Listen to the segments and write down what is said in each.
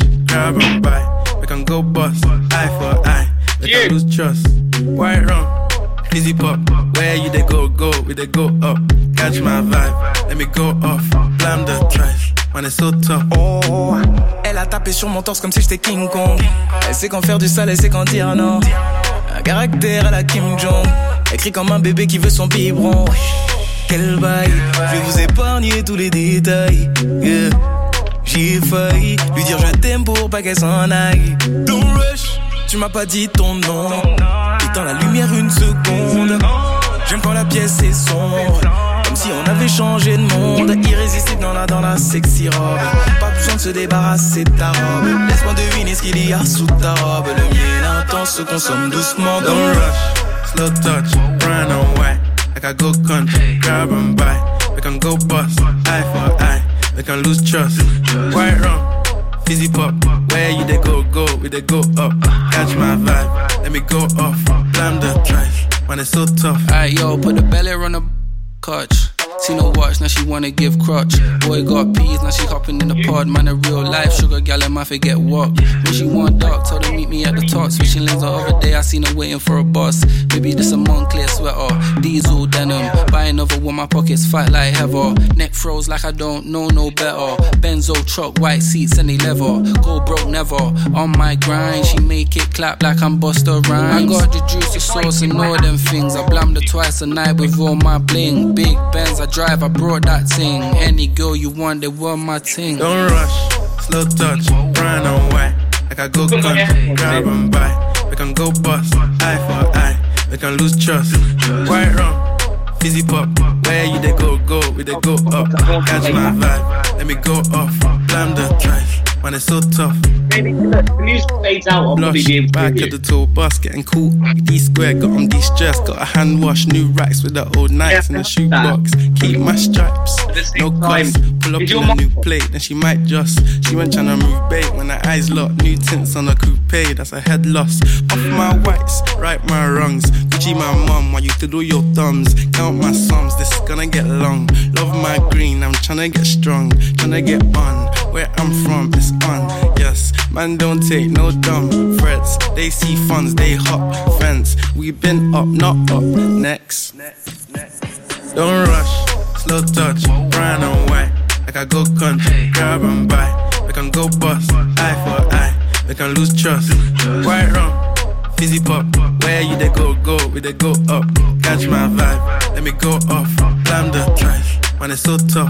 grab and buy. We can go bust, eye for eye. We can lose trust. White rum, fizzy pop. Where you they go, we they go up. Catch my vibe, let me go off. Blam the trash, man it's so tough. Oh, elle a tapé sur mon torse comme si j'étais King Kong. Elle sait quand faire du sale, elle sait quand dire non. Un caractère à la Kim Jong. Elle crie comme un bébé qui veut son biberon. Quel bail, je vais vous épargner tous les détails. Yeah. J'y ai failli lui dire je t'aime pour pas qu'elle s'en aille. Don't rush, tu m'as pas dit ton nom. Éteins la lumière une seconde. J'aime quand la pièce est sombre, comme si on avait changé de monde. Irrésistible dans la sexy robe. Pas besoin de se débarrasser de ta robe. Laisse-moi deviner ce qu'il y a sous ta robe. Le miel intense se consomme doucement. Don't rush, slow touch, brown and white. Like I go country, grab and buy. We can go bust, eye for eye. We can lose trust. White rum, fizzy pop. Where you they go, we they go up. Catch my vibe, let me go off. Blam the trash, man it's so tough. Alright yo, put the belly on the couch. See no watch, now she wanna give crutch. Boy got peas, now she hopping in the pod. Man, a real life sugar gal, I might forget what. When she want dark, told her meet me at the top. Switching lanes the other day, I seen her waiting for a bus. Maybe this a Moncler sweater, diesel denim. Buy another one, my pockets fight like heather. Neck froze like I don't know no better. Benzo truck, white seats and they leather. Go broke never, on my grind. She make it clap like I'm Busta Rhymes. I got the juice, the sauce and all them things. I blammed her twice a night with all my bling. Big Benz, I drive, I brought that thing. Any girl you want, they want my thing. Don't rush, slow touch, brown and white. Like I go country, grab and buy. We can go bust, eye for eye. We can lose trust. White rum, fizzy pop. Where you they go, we they go up. Catch my vibe, let me go off. Blam the trash, man it's so tough. Maybe the music fades out, I'll probably be able to back at the tour bus, getting cool. D-square, got on de-stress. Got a hand wash, new racks with the old Nikes in the shoebox. Keep my stripes, no cost. Pull up in a new plate, then she might just. She went tryna move bait when her eyes locked. New tints on a coupe, that's a head loss. Off my whites, right my wrongs. Gucci my mum, while you fiddle your thumbs. Count my sums, this is gonna get long. Love my green, I'm tryna get strong. Tryna get on, where I'm from, it's on. Yes, man don't take no dumb threats. They see funds, they hop fence. We been up, not up, next. Don't rush, slow touch, brown and white. Like I go country, grab and buy. We can go bust, eye for eye. We can lose trust. White rum, fizzy pop. Where you they go, we they go up. Catch my vibe, let me go off. Blam the trash, man it's so tough.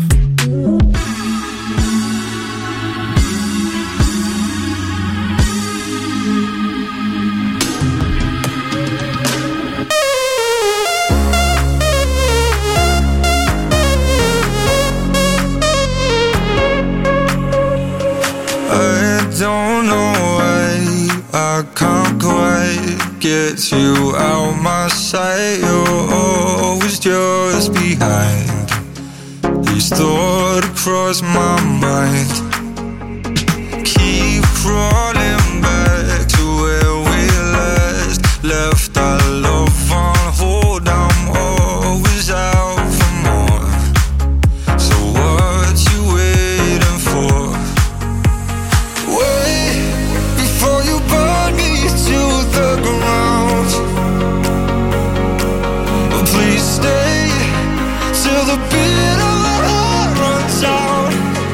Don't know why I can't quite get you out my sight. You're always just behind. These thoughts cross my mind. Keep crawling back to where we left our love on hold. I'm always out for more. So what you waiting for? Before you burn me to the ground, please stay till the beat of my heart runs out.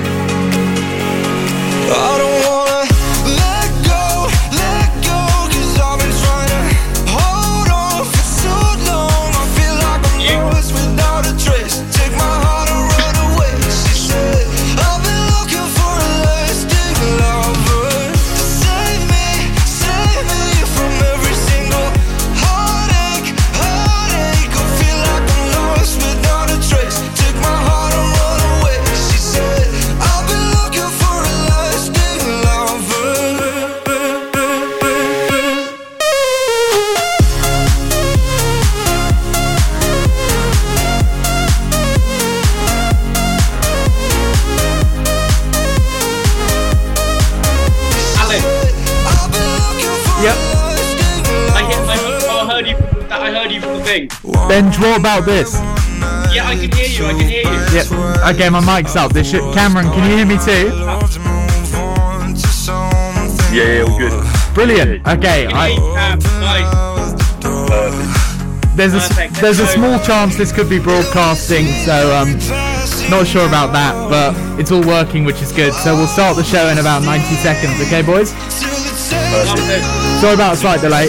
I don't wanna let go, 'cause I've been trying to hold on for so long. I feel like I'm lost without a trace. Take my heart and run away, she said. I've been looking for a lasting lover. Save me from every single heartache. I feel like I'm lost without a trace. Take my heart and run away, she said. I've been looking for a lasting lover. Alex, Yep. I heard you from the thing. Benj, what about this? Yeah, I can hear you. Yep. Okay, my mic's up. Cameron, can you hear me too? Move on to someone Yeah, all good. Brilliant. Okay, there's a small chance this could be broadcasting, so not sure about that, but it's all working, which is good. So we'll start the show in about 90 seconds, okay, boys? Sorry about a slight delay.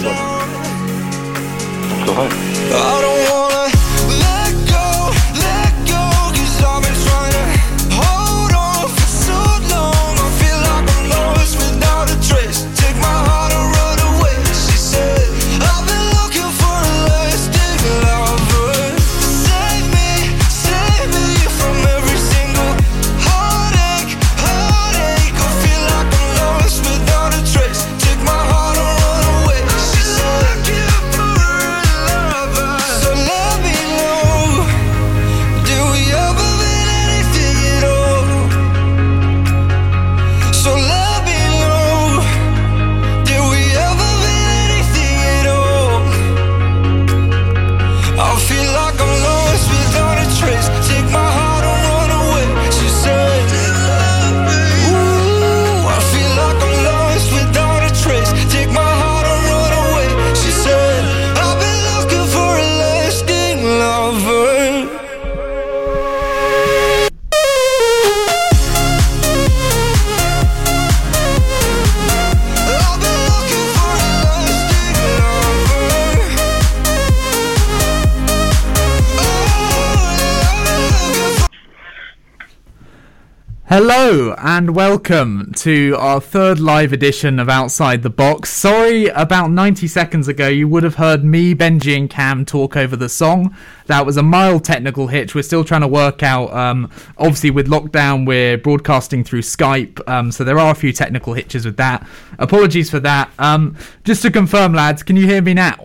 I don't wanna let go, 'cause I've been trying to hold on for so long. I feel like I'm lost without a trace. Take my heart and run away. She said, I've been looking for a lasting lover. Save me from every single heartache. I feel like I'm lost without a trace. Take my heart and run away. She said, looking for a lover. So let me know, do we ever mean anything at all? So let me know, do we ever mean anything at all? I feel like I'm lost without a trace. Take my heart and run away. She said, ooh, I feel like I'm lost without a trace. Take my heart and run away. She said, I've been looking for a lasting lover. I've been looking for a lasting lover. Hello and welcome to our third live edition of Outside the Box. Sorry, about 90 seconds ago you would have heard me, Benji and Cam talk over the song. That was a mild technical hitch. We're still trying to work out, obviously with lockdown we're broadcasting through Skype, so there are a few technical hitches with that. Apologies for that. Just to confirm, lads, can you hear me now?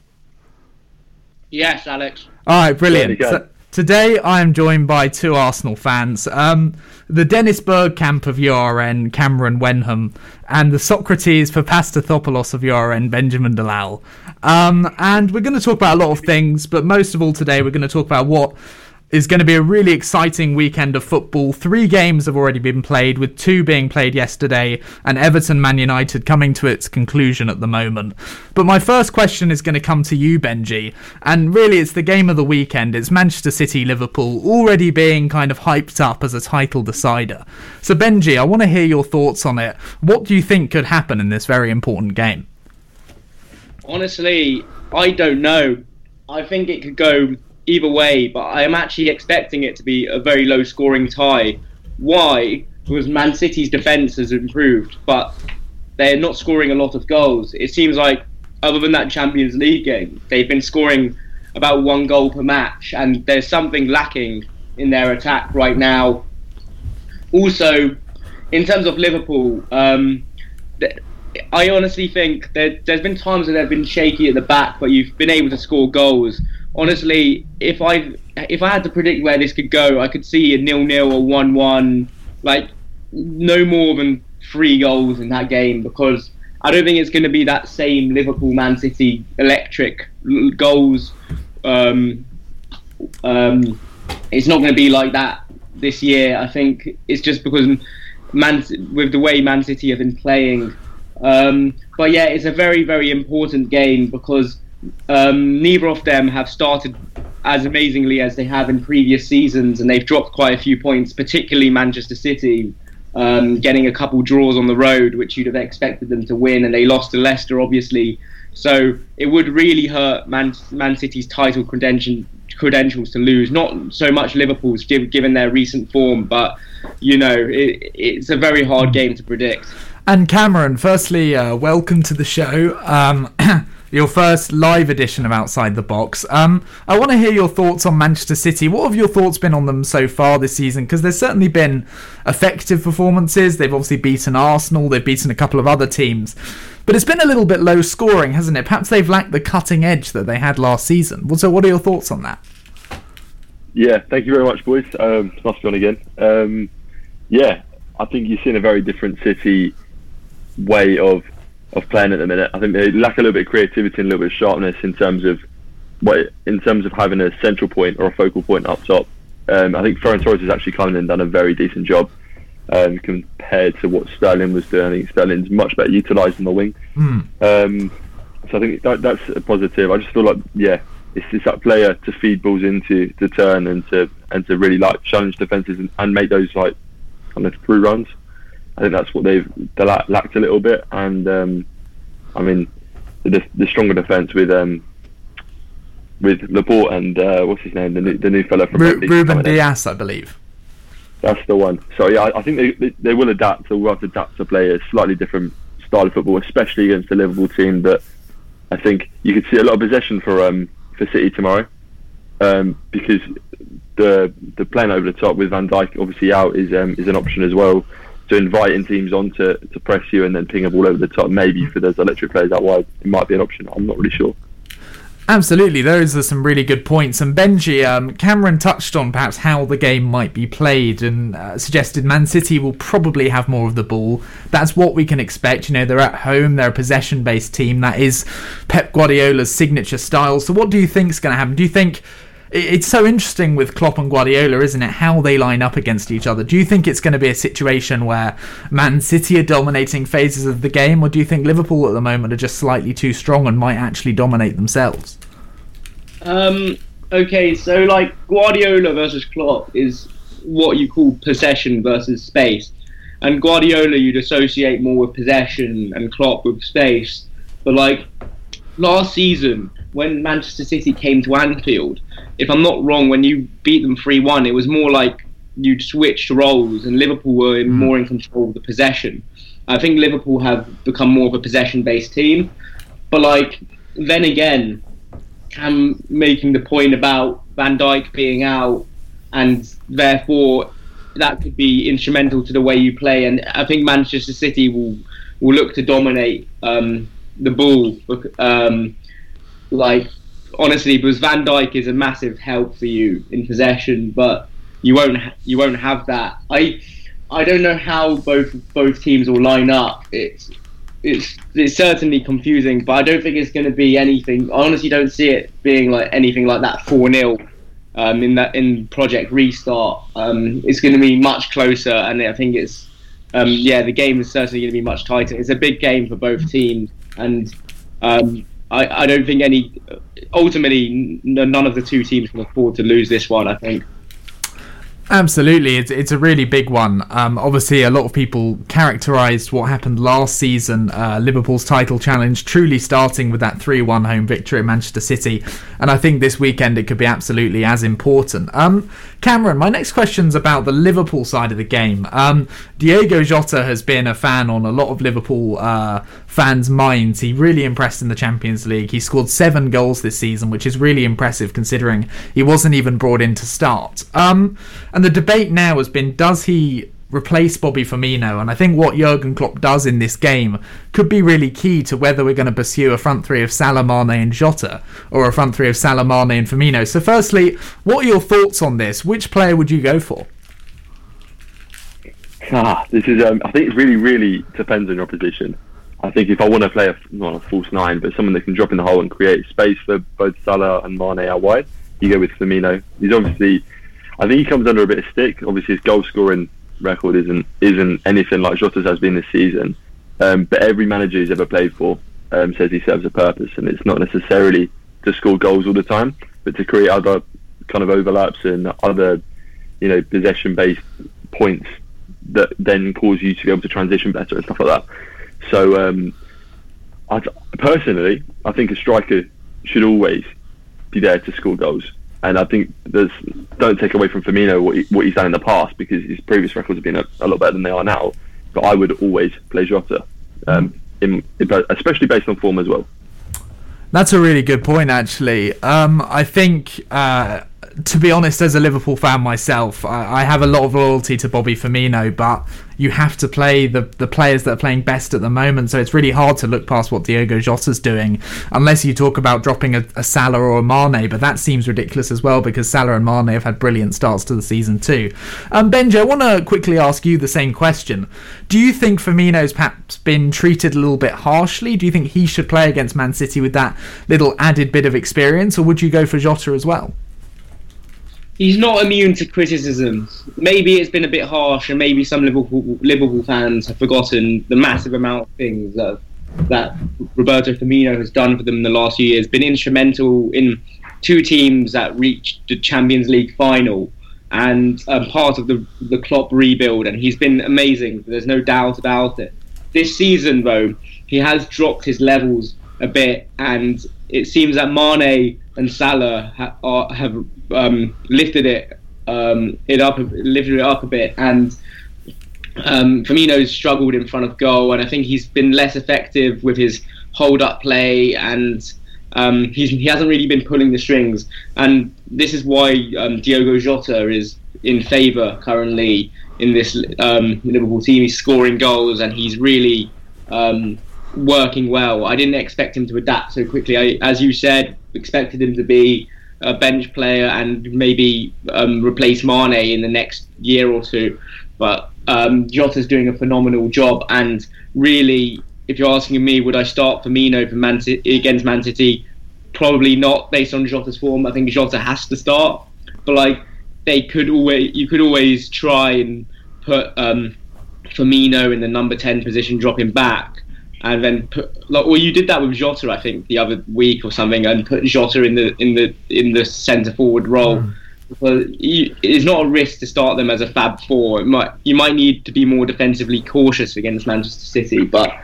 Yes, Alex. Alright, brilliant. Yeah, So, today I am joined by two Arsenal fans. The Dennis Berg camp of URN, Cameron Wenham, and the Socrates Papastathopoulos of URN, Benjamin Dalal. And we're going to talk about a lot of things, but most of all today we're going to talk about what is going to be a really exciting weekend of football. 3 games have already been played, with 2 being played yesterday, and Everton Man United coming to its conclusion at the moment. But my first question is going to come to you, Benji, and really it's the game of the weekend. It's Manchester City-Liverpool, already being kind of hyped up as a title decider. So Benji, I want to hear your thoughts on it. What do you think could happen in this very important game? Honestly, I don't know. I think it could go either way, but I am actually expecting it to be a very low scoring tie. Why? Because Man City's defence has improved, but they're not scoring a lot of goals. It seems like, other than that Champions League game, they've been scoring about 1 goal per match, and there's something lacking in their attack right now. Also, in terms of Liverpool, I honestly think there's been times where they've been shaky at the back, but you've been able to score goals. Honestly, if I had to predict where this could go, I could see a 0-0 or 1-1, like no more than 3 goals in that game, because I don't think it's going to be that same Liverpool-Man City electric goals. It's not going to be like that this year. I think it's just because with the way Man City have been playing. But yeah, it's a very, very important game because neither of them have started as amazingly as they have in previous seasons, and they've dropped quite a few points, particularly Manchester City, getting a couple draws on the road, which you'd have expected them to win, and they lost to Leicester, obviously. So it would really hurt Man City's title credentials to lose. Not so much Liverpool's, given their recent form, but you know, it's a very hard game to predict. And Cameron, firstly, welcome to the show. Your first live edition of Outside the Box. I want to hear your thoughts on Manchester City. What have your thoughts been on them so far this season? Because there's certainly been effective performances. They've obviously beaten Arsenal. They've beaten a couple of other teams. But it's been a little bit low scoring, hasn't it? Perhaps they've lacked the cutting edge that they had last season. So what are your thoughts on that? Yeah, thank you very much, boys. It's nice to be on again. Yeah, I think you've seen a very different City way of playing at the minute. I think they lack a little bit of creativity and a little bit of sharpness in terms of having a central point or a focal point up top. I think Ferran Torres has actually come in and done a very decent job. compared to what Sterling was doing. I think Sterling's much better utilised on the wing. So I think that's a positive. I just feel like, it's that player to feed balls into, to turn and to really like challenge defences and make those like kind of through runs. I think that's what they lacked a little bit. And I mean, the stronger defence with Laporte and what's his name, the new fella from Ruben Dias, I believe. That's the one. So yeah, I think they will adapt. So we'll have to adapt to play a slightly different style of football, especially against the Liverpool team. But I think you could see a lot of possession for City tomorrow, because the playing over the top with Van Dijk obviously out is an option as well. So inviting teams on to press you and then ping a ball over the top, maybe for those electric players out wide, it might be an option. I'm not really sure. Absolutely, those are some really good points. And Benji, Cameron touched on perhaps how the game might be played and suggested Man City will probably have more of the ball. That's what we can expect. You know, they're at home, they're a possession-based team. That is Pep Guardiola's signature style. So what do you think is going to happen? Do you think... It's so interesting with Klopp and Guardiola, isn't it, how they line up against each other. Do you think it's going to be a situation where Man City are dominating phases of the game, or do you think Liverpool at the moment are just slightly too strong and might actually dominate themselves? Okay, so like Guardiola versus Klopp is what you call possession versus space. And Guardiola you'd associate more with possession and Klopp with space. But like last season, when Manchester City came to Anfield, if I'm not wrong, when you beat them 3-1, it was more like you'd switched roles and Liverpool were more in control of the possession. I think Liverpool have become more of a possession-based team. But like, then again, Cam making the point about Van Dijk being out, and therefore that could be instrumental to the way you play. And I think Manchester City will look to dominate the ball. Like, honestly, because Van Dijk is a massive help for you in possession, but you won't have that. I don't know how both teams will line up. It's certainly confusing, but I don't think it's going to be anything. I honestly don't see it being like anything like that 4-0 in Project Restart. It's going to be much closer, and I think it's the game is certainly going to be much tighter. It's a big game for both teams, and I don't think ultimately none of the two teams can afford to lose this one, I think. Absolutely, it's a really big one. Obviously, a lot of people characterised what happened last season, Liverpool's title challenge, truly starting with that 3-1 home victory at Manchester City. And I think this weekend it could be absolutely as important. Cameron, my next question's about the Liverpool side of the game. Diogo Jota has been a fan on a lot of Liverpool fans' minds. He really impressed in the Champions League. He scored 7 goals this season, which is really impressive considering he wasn't even brought in to start. And the debate now has been, does he replace Bobby Firmino? And I think what Jurgen Klopp does in this game could be really key to whether we're going to pursue a front three of Salah, Mane and Jota, or a front three of Salah, Mane and Firmino. So firstly, what are your thoughts on this? Which player would you go for? This is. I think it really, really depends on your position. I think if I want to play not a false 9, but someone that can drop in the hole and create space for both Salah and Mane out wide, you go with Firmino. He's obviously, I think he comes under a bit of stick. Obviously, his goal scoring record isn't anything like Jota's has been this season. But every manager he's ever played for says he serves a purpose, and it's not necessarily to score goals all the time, but to create other kind of overlaps and other, possession-based points that then cause you to be able to transition better and stuff like that. So, personally, I think a striker should always be there to score goals. And I think don't take away from Firmino what he's done in the past, because his previous records have been a lot better than they are now. But I would always play Jota, especially based on form as well. That's a really good point, actually. I think, to be honest, as a Liverpool fan myself, I have a lot of loyalty to Bobby Firmino, but you have to play the players that are playing best at the moment, so it's really hard to look past what Diogo Jota's doing, unless you talk about dropping a Salah or a Mane, but that seems ridiculous as well, because Salah and Mane have had brilliant starts to the season too. Benji, I want to quickly ask you the same question. Do you think Firmino's perhaps been treated a little bit harshly? Do you think he should play against Man City with that little added bit of experience, or would you go for Jota as well? he's not immune to criticism. Maybe it's been a bit harsh, and maybe some Liverpool fans have forgotten the massive amount of things that Roberto Firmino has done for them in the last few years. Been instrumental in 2 teams that reached the Champions League final, and part of the Klopp rebuild, and he's been amazing. There's no doubt about it. This season, though, he has dropped his levels a bit, and it seems that Mane and Salah have lifted it up a bit, and Firmino's struggled in front of goal, and I think he's been less effective with his hold-up play, and he hasn't really been pulling the strings, and this is why Diogo Jota is in favour currently in this Liverpool team. He's scoring goals, and he's really working well. I didn't expect him to adapt so quickly. As you said, expected him to be a bench player and maybe replace Mane in the next year or two, but Jota's doing a phenomenal job, and really, if you're asking me, would I start Firmino against Man City? Probably not, based on Jota's form. I think Jota has to start, but you could always try and put Firmino in the number 10 position, drop him back, and then you did that with Jota, I think, the other week or something, and put Jota in the centre forward role. Well, it's not a risk to start them as a Fab Four. You might need to be more defensively cautious against Manchester City, but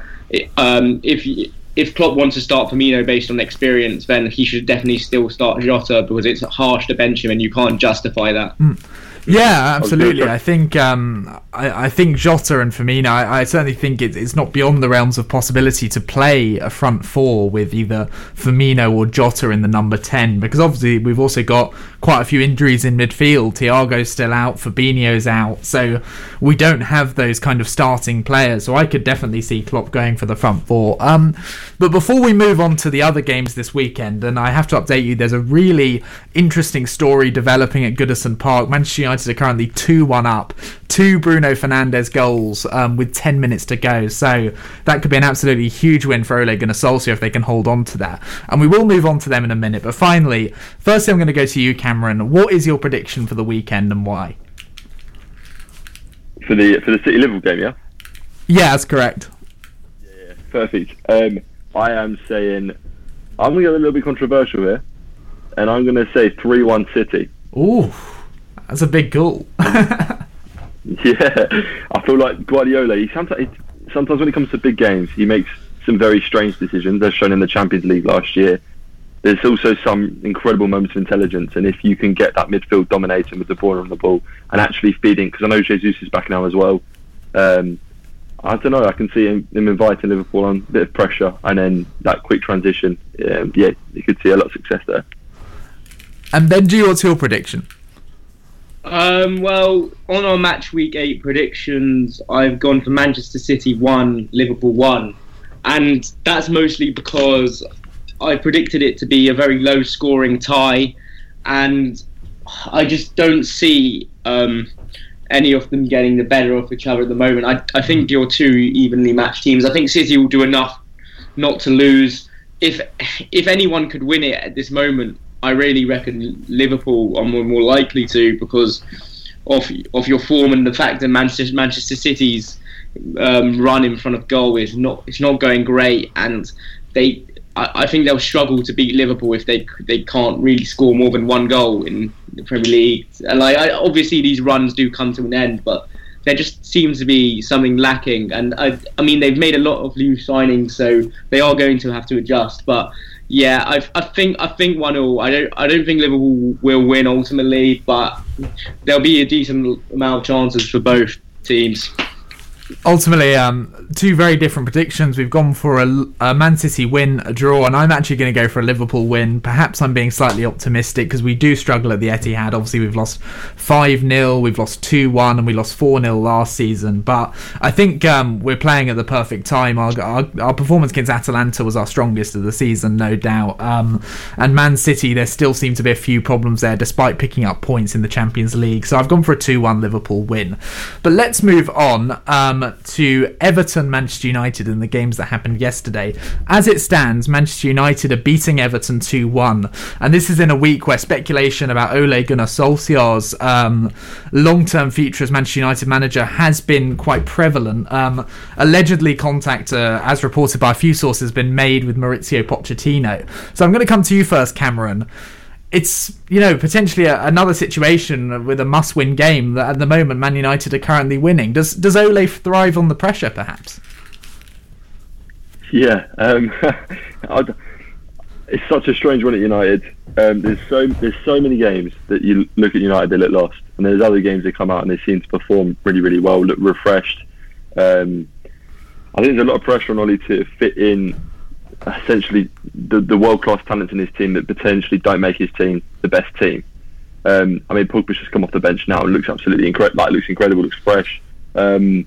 if Klopp wants to start Firmino based on experience, then he should definitely still start Jota, because it's harsh to bench him and you can't justify that. Yeah, absolutely. I think I think Jota and Firmino, I certainly think it's not beyond the realms of possibility to play a front 4 with either Firmino or Jota in the number 10, because obviously we've also got quite a few injuries in midfield. Thiago's still out, Fabinho's out, so we don't have those kind of starting players. So I could definitely see Klopp going for the front 4. But before we move on to the other games this weekend, and I have to update you, there's a really interesting story developing at Goodison Park. Manchester United are currently 2-1 up, 2 Bruno Fernandes goals with 10 minutes to go, so that could be an absolutely huge win for Ole Gunnar Solskjaer if they can hold on to that, and we will move on to them in a minute. But finally, firstly, I'm going to go to you, Cameron. What is your prediction for the weekend and why? For the City Liverpool game, yeah? Yeah, that's correct. Yeah, perfect. I am saying, I'm going to get a little bit controversial here, and I'm going to say 3-1 City. Ooh, that's a big goal. Yeah, I feel like Guardiola, sometimes when it comes to big games, he makes some very strange decisions, as shown in the Champions League last year. There's also some incredible moments of intelligence, and if you can get that midfield dominating with De Bruyne on the ball and actually feeding, because I know Jesus is back now as well, I don't know, I can see him inviting Liverpool on a bit of pressure, and then that quick transition, you could see a lot of success there. And Benji, what's your prediction? Well, on our match week 8 predictions, I've gone for Manchester City 1, Liverpool 1, and that's mostly because I predicted it to be a very low scoring tie, and I just don't see any of them getting the better of each other at the moment. I think you're 2 evenly matched teams. I think City will do enough not to lose. If anyone could win it at this moment, I really reckon Liverpool are more likely to, because of your form and the fact that Manchester City's run in front of goal is not going great, and I think they'll struggle to beat Liverpool if they can't really score more than 1 goal in the Premier League. And obviously these runs do come to an end, but there just seems to be something lacking. And I mean, they've made a lot of new signings, so they are going to have to adjust. But yeah, I think 1-0. I don't think Liverpool will win ultimately, but there'll be a decent amount of chances for both teams. Ultimately, 2 very different predictions. We've gone for a Man City win, a draw, and I'm actually going to go for a Liverpool win. Perhaps I'm being slightly optimistic because we do struggle at the Etihad. Obviously, we've lost 5-0, we've lost 2-1, and we lost 4-0 last season. But I think we're playing at the perfect time. Our performance against Atalanta was our strongest of the season, no doubt. And Man City, there still seem to be a few problems there, despite picking up points in the Champions League. So I've gone for a 2-1 Liverpool win. But let's move on. to Everton, Manchester United in the games that happened yesterday. As it stands, Manchester United are beating Everton 2-1, and this is in a week where speculation about Ole Gunnar Solskjaer's long-term future as Manchester United manager has been quite prevalent. Allegedly, contact, as reported by a few sources, has been made with Maurizio Pochettino. So I'm going to come to you first, Cameron. It's, potentially another situation with a must-win game that at the moment Man United are currently winning. Does Ole thrive on the pressure, perhaps? Yeah, it's such a strange one at United. There's so many games that you look at United, they look lost, and there's other games that come out and they seem to perform really, really well, look refreshed. I think there's a lot of pressure on Ole to fit in essentially the world-class talents in his team that potentially don't make his team the best team. Pogba's just come off the bench now and looks absolutely incredible. Looks incredible, looks fresh. Do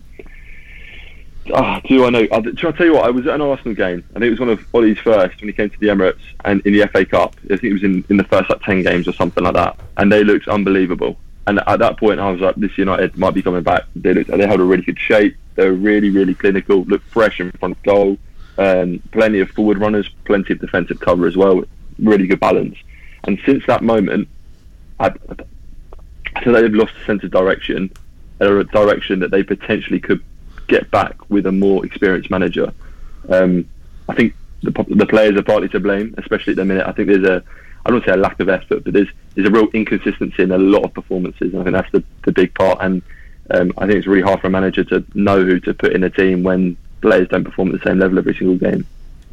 I know? Shall I tell you what? I was at an Arsenal game. I think it was one of Ole's first when he came to the Emirates and in the FA Cup. I think it was in the first 10 games or something like that, and they looked unbelievable. And at that point, I was like, this United might be coming back. They held a really good shape. They were really, really clinical. Looked fresh in front of goal. Plenty of forward runners, plenty of defensive cover as well, really good balance. And since that moment, I feel like they've lost a sense of direction, a direction that they potentially could get back with a more experienced manager. I think the players are partly to blame, especially at the minute. I think there's I don't want to say a lack of effort, but there's a real inconsistency in a lot of performances, and I think that's the big part. And I think it's really hard for a manager to know who to put in a team when players don't perform at the same level every single game.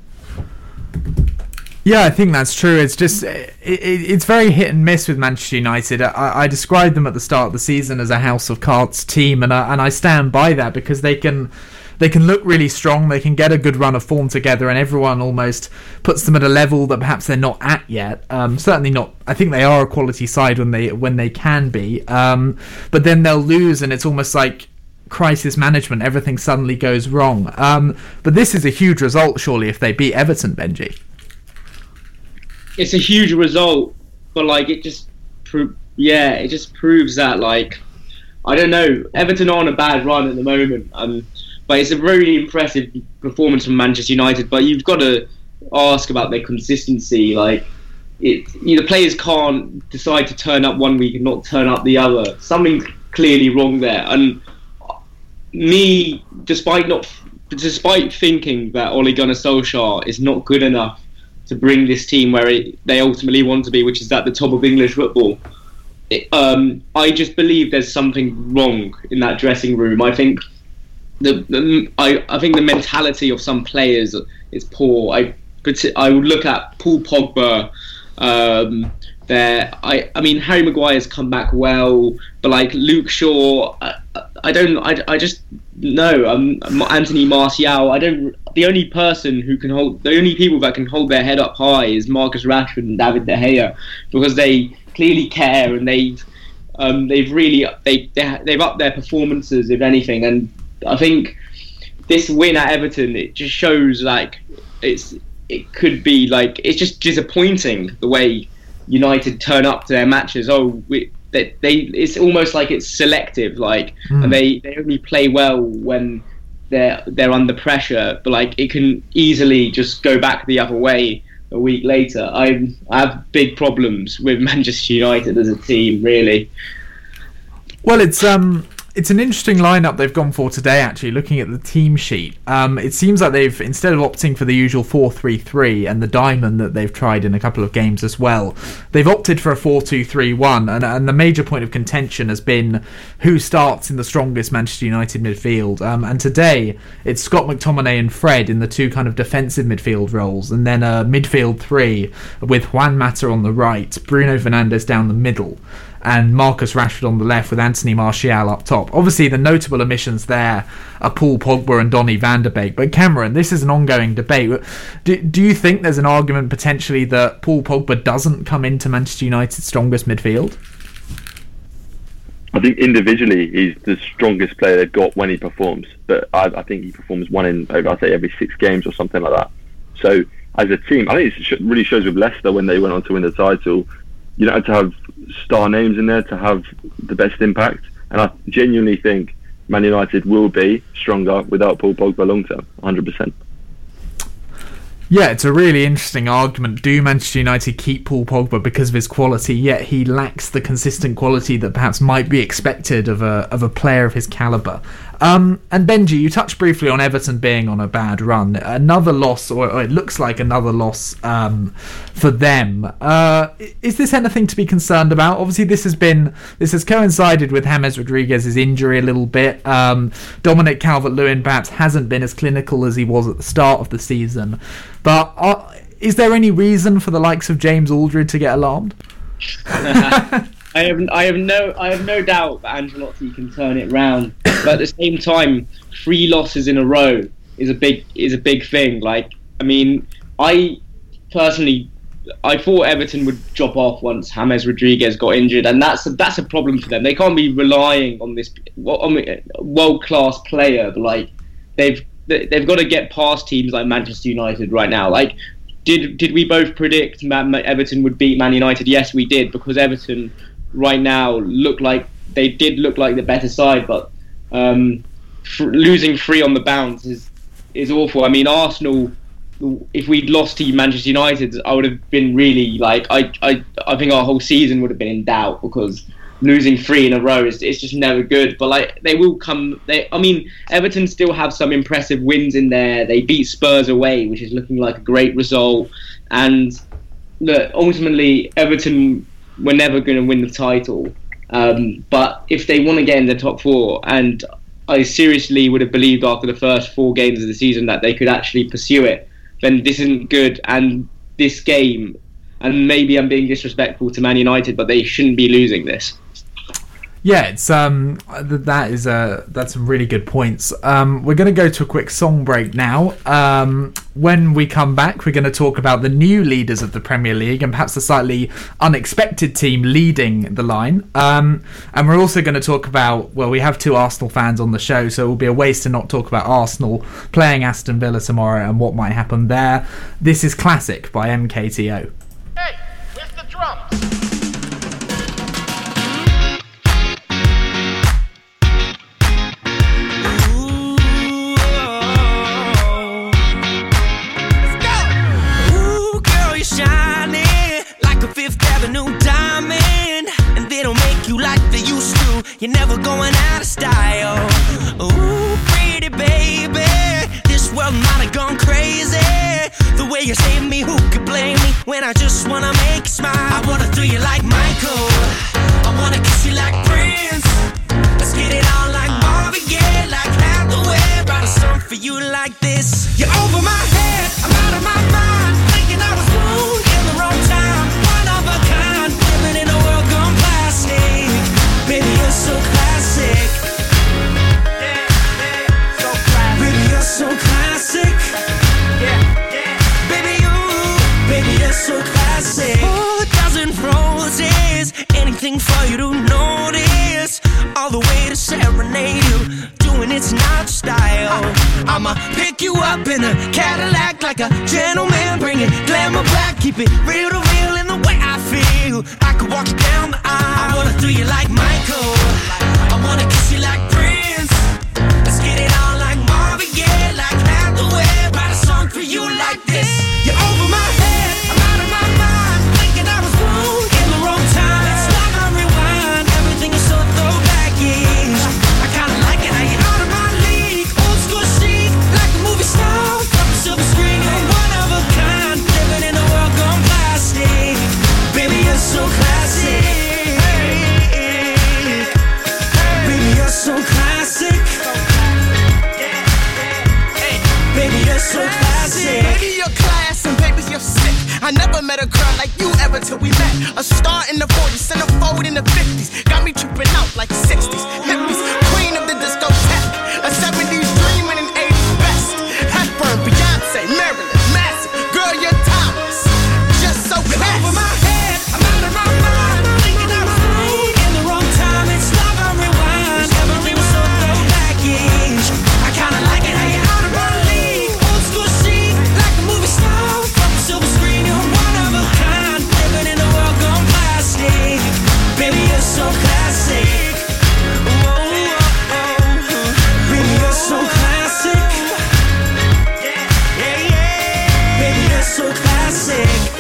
Yeah, I think that's true. It's just it's very hit and miss with Manchester United. I described them at the start of the season as a house of cards team, and I stand by that, because they can look really strong, they can get a good run of form together, and everyone almost puts them at a level that perhaps they're not at yet. Certainly not. I think they are a quality side when they can be, but then they'll lose, and it's almost like crisis management. Everything suddenly goes wrong. But this is a huge result, surely, if they beat Everton, Benji. It's a huge result, but it just proves that I don't know, Everton are on a bad run at the moment. But it's a really impressive performance from Manchester United. But you've got to ask about their consistency. The players can't decide to turn up one week and not turn up the other. Something's clearly wrong there. And me, despite thinking that Ole Gunnar Solskjaer is not good enough to bring this team where they ultimately want to be, which is at the top of English football, I just believe there's something wrong in that dressing room. I think I think the mentality of some players is poor. I would look at Paul Pogba. Harry Maguire's come back well, but Luke Shaw, I just no. Anthony Martial. The only people that can hold their head up high is Marcus Rashford and David De Gea, because they clearly care, and they've upped their performances, if anything. And I think this win at Everton, it just shows it could be it's just disappointing the way United turn up to their matches. It's almost like it's selective, and they only play well when they're under pressure, but it can easily just go back the other way a week later. I have big problems with Manchester United as a team, really. Well, it's an interesting lineup they've gone for today, actually, looking at the team sheet. It seems like they've, instead of opting for the usual 4-3-3 and the diamond that they've tried in a couple of games as well, they've opted for a 4-2-3-1, and the major point of contention has been who starts in the strongest Manchester United midfield. And today, it's Scott McTominay and Fred in the two kind of defensive midfield roles, and then a midfield three with Juan Mata on the right, Bruno Fernandes down the middle, and Marcus Rashford on the left with Anthony Martial up top. Obviously, the notable omissions there are Paul Pogba and Donny van de Beek. But Cameron, this is an ongoing debate. Do you think there's an argument potentially that Paul Pogba doesn't come into Manchester United's strongest midfield? I think individually he's the strongest player they've got when he performs. But I think he performs every 6 games or something like that. So as a team, I think it really shows with Leicester when they went on to win the title. You don't have to have star names in there to have the best impact, and I genuinely think Man United will be stronger without Paul Pogba long term, 100%. Yeah, it's a really interesting argument. Do Manchester United keep Paul Pogba because of his quality, yet he lacks the consistent quality that perhaps might be expected of a player of his calibre? And Benji, you touched briefly on Everton being on a bad run. Another loss, or it looks like another loss for them. Is this anything to be concerned about? Obviously, this has coincided with James Rodriguez's injury a little bit. Dominic Calvert-Lewin perhaps hasn't been as clinical as he was at the start of the season. But is there any reason for the likes of James Aldred to get alarmed? I have no doubt that Ancelotti can turn it round, but at the same time, 3 losses in a row is a big thing. Like, I mean, I thought Everton would drop off once James Rodriguez got injured, and that's a problem for them. They can't be relying on this world-class player. But like, they've got to get past teams like Manchester United right now. Like, did we both predict Everton would beat Man United? Yes, we did, because Everton right now look like the better side, but losing 3 on the bounce is awful. I mean, Arsenal, if we'd lost to Manchester United, I would have been really like, I think our whole season would have been in doubt, because losing 3 in a row is just never good. But like, they will come. Everton still have some impressive wins in there. They beat Spurs away, which is looking like a great result. And look, ultimately, Everton were never going to win the title. But if they want to get in the top 4, and I seriously would have believed after the first 4 games of the season that they could actually pursue it, then this isn't good. And this game, and maybe I'm being disrespectful to Man United, but they shouldn't be losing this. Yeah, it's that's some really good points. We're going to go to a quick song break now. When we come back, we're going to talk about the new leaders of the Premier League and perhaps a slightly unexpected team leading the line. And we're also going to talk about, well, we have 2 Arsenal fans on the show, so it will be a waste to not talk about Arsenal playing Aston Villa tomorrow and what might happen there. This is Classic by MKTO. Hey, where's the drums? You're never going out of style. Ooh, pretty baby, this world might have gone crazy. The way you save me, who could blame me when I just wanna make you smile? I wanna do you like Michael, I wanna kiss you like Prince. Let's get it on like Marvin Gaye, like Hathaway. Write a song for you like this. You're over my head, I'm out of my mind, thinking I was born in the wrong time. One of a kind, living in a world gone plastic. Baby, you're so classic. So classic. Baby, you're so classic. Baby, you're so classic. 4,000 roses, anything for you to notice. All the way to serenade you, doing it's not style. I'ma pick you up in a Cadillac like a gentleman, bring it glamour back, keep it real to real in the way I feel. I could walk you down the aisle. I wanna do you like Michael, I wanna kiss you like Prince. Let's get it on like Marvin Gaye, like Hathaway. Write a song for you like this. You're over my head, I'm out of my mind, thinking I was born in the wrong time. It's like I rewind, everything is so throwback-ish. I kinda like it how you're out of my league. Old school chic, like a movie star, from the silver screen. You're one of a kind, living in a world gone plastic. Baby, you're so classic. Baby, you're so classic. Baby, you're so classic. Baby, you're class and baby, you're sick. I never met a girl like you ever till we met. A star in the 40s, centerfold in the 50s. Got me tripping out like 60s. Hippies, queen of the discotheque. A 70s dream and an 80s best. Hepburn, Beyonce, Marilyn, Massive. Girl, you're timeless. Just so classy. Over my head, I'm out of my mind, thinking I was born In the wrong time, it's like I rewind, everything was so throwback-ish. I kinda like it how you're out of my league. Old school chic, like a movie star, from the silver screen. You're one of a kind, living in a world gone plastic. Baby, you're so classic. Whoa, whoa, whoa. so classic.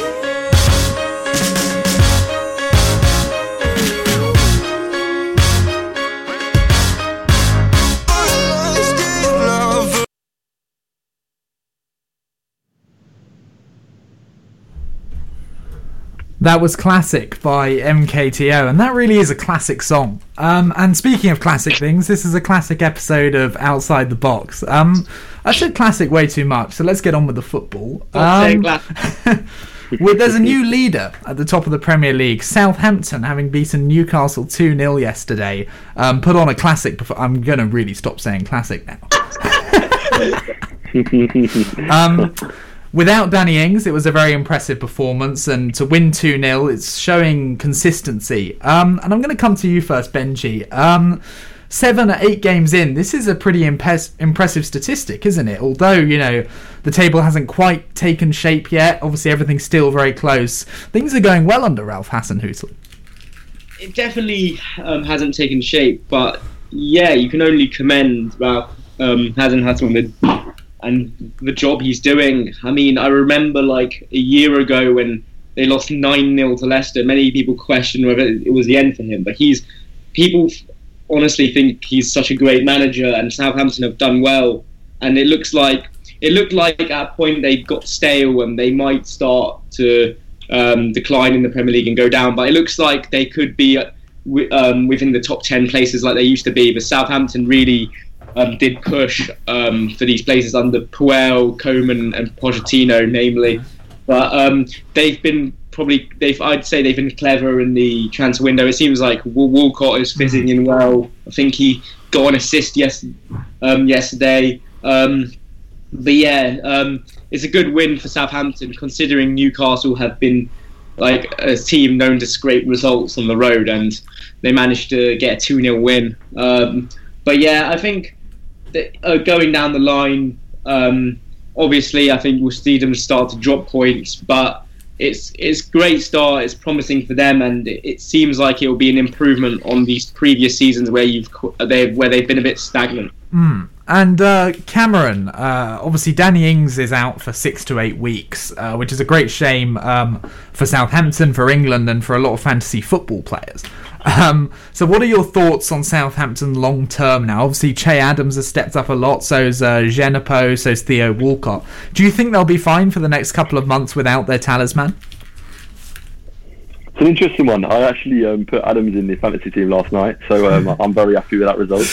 That was Classic by MKTO, and that really is a classic song. And speaking of classic things, this is a classic episode of Outside the Box. I said classic way too much, so let's get on with the football. There's a new leader at the top of the Premier League. Southampton, having beaten Newcastle 2-0 yesterday, put on a classic. I'm going to really stop saying classic now. Without Danny Ings, it was a very impressive performance, and to win 2-0, it's showing consistency. And I'm going to come to you first, Benji. 7 or 8 games in, this is a pretty impressive statistic, isn't it? Although, the table hasn't quite taken shape yet, obviously everything's still very close. Things are going well under Ralph Hasenhüttl. It definitely hasn't taken shape, but yeah, you can only commend Ralph Hasenhüttl and the job he's doing. I mean, I remember like a year ago when they lost 9-0 to Leicester, many people questioned whether it was the end for him, but people honestly think he's such a great manager, and Southampton have done well, and it looked like at a point they got stale and they might start to decline in the Premier League and go down, but it looks like they could be within the top 10 places like they used to be. But Southampton really did push for these places under Puel, Koeman and Pochettino namely, but I'd say they've been clever in the transfer window. It seems like Walcott is fitting in well. I think he got an assist yesterday. But yeah, it's a good win for Southampton, considering Newcastle have been like a team known to scrape results on the road, and they managed to get a 2-0 win. But yeah, I think that, going down the line, obviously I think we'll see them start to drop points, but it's a great start. It's promising for them, and it seems like it will be an improvement on these previous seasons where they've been a bit stagnant. And Cameron, obviously Danny Ings is out for 6 to 8 weeks, which is a great shame for Southampton, for England, and for a lot of fantasy football players. So what are your thoughts on Southampton long term now? Obviously Che Adams has stepped up a lot, so's Genepo, so's Theo Walcott. Do you think they'll be fine for the next couple of months without their talisman? It's an interesting one. I actually put Adams in the fantasy team last night, so I'm very happy with that result.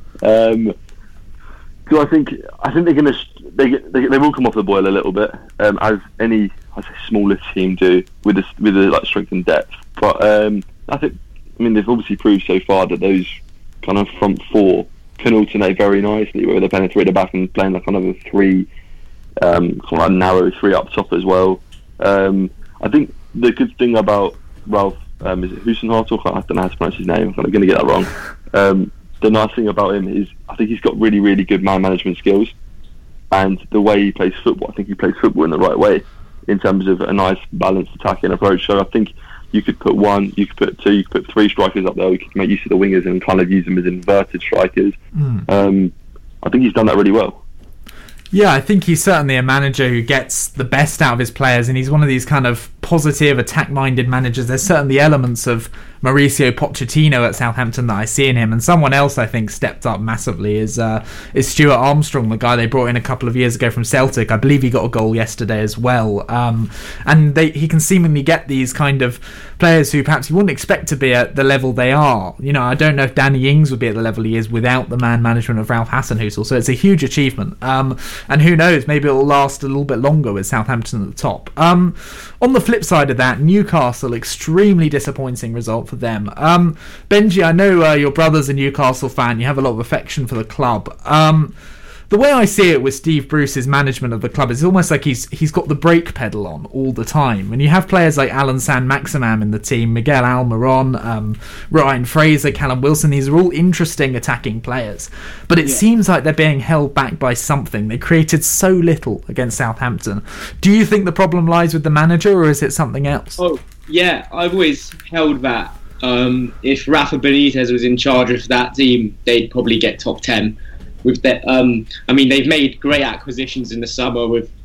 So I think they're gonna they will come off the boil a little bit, as any smaller team do with the like strength and depth. But I mean they've obviously proved so far that those kind of front four can alternate very nicely, whether they penetrate the back and playing like another three, kind of like narrow three up top as well. I think the good thing about Ralph, is it Hasenhüttl? I don't know how to pronounce his name. I'm going to get that wrong. The nice thing about him is I think he's got really, really good man management skills, and the way he plays football, I think he plays football in the right way in terms of a nice balanced attacking approach. So I think you could put 1, you could put 2, you could put 3 strikers up there. You could make use of the wingers and kind of use them as inverted strikers. I think he's done that really well. Yeah, I think he's certainly a manager who gets the best out of his players, and he's one of these kind of positive, attack-minded managers. There's certainly elements of Mauricio Pochettino at Southampton that I see in him, and someone else I think stepped up massively is Stuart Armstrong, the guy they brought in a couple of years ago from Celtic. I believe he got a goal yesterday as well, and he can seemingly get these kind of players who perhaps you wouldn't expect to be at the level they are. I don't know if Danny Ings would be at the level he is without the man management of Ralph Hasenhüttl, so it's a huge achievement, and who knows, maybe it'll last a little bit longer with Southampton at the top. On the flip side of that, Newcastle, extremely disappointing result for them. Benji, I know your brother's a Newcastle fan. You have a lot of affection for the club. The way I see it with Steve Bruce's management of the club is almost like he's got the brake pedal on all the time. And you have players like Alan San-Maximam in the team, Miguel Almiron, Ryan Fraser, Callum Wilson. These are all interesting attacking players. But it seems like they're being held back by something. They created so little against Southampton. Do you think the problem lies with the manager, or is it something else? Oh, yeah, I've always held that. If Rafa Benitez was in charge of that team, they'd probably get top 10. With that, I mean, they've made great acquisitions in the summer with